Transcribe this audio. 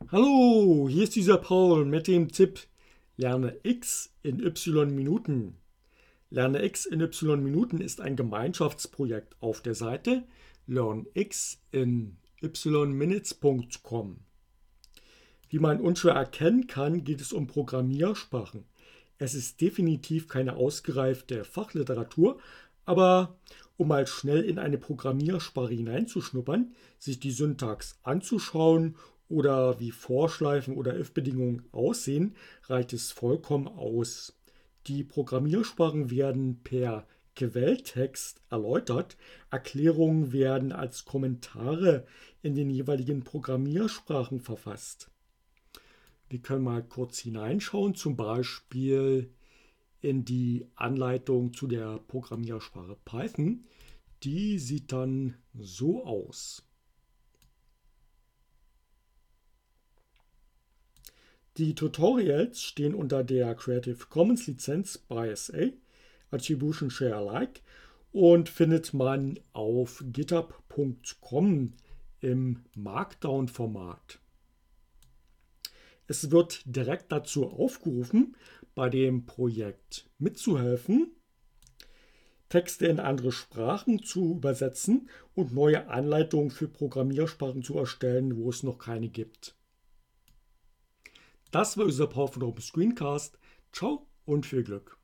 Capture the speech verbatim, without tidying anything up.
Hallo, hier ist dieser Paul mit dem Tipp Lerne X in Y Minuten. Lerne X in Y Minuten ist ein Gemeinschaftsprojekt auf der Seite learn x in y minutes punkt com. Wie man unschwer erkennen kann, geht es um Programmiersprachen. Es ist definitiv keine ausgereifte Fachliteratur, aber um mal schnell in eine Programmiersprache hineinzuschnuppern, sich die Syntax anzuschauen oder wie Vorschleifen oder if-Bedingungen aussehen, reicht es vollkommen aus. Die Programmiersprachen werden per Quelltext erläutert. Erklärungen werden als Kommentare in den jeweiligen Programmiersprachen verfasst. Wir können mal kurz hineinschauen, zum Beispiel in die Anleitung zu der Programmiersprache Python. Die sieht dann so aus. Die Tutorials stehen unter der Creative Commons Lizenz B Y S A, Attribution Share Alike, und findet man auf github punkt com im Markdown-Format. Es wird direkt dazu aufgerufen, bei dem Projekt mitzuhelfen, Texte in andere Sprachen zu übersetzen und neue Anleitungen für Programmiersprachen zu erstellen, wo es noch keine gibt. Das war unser Power von Open Screencast. Ciao und viel Glück.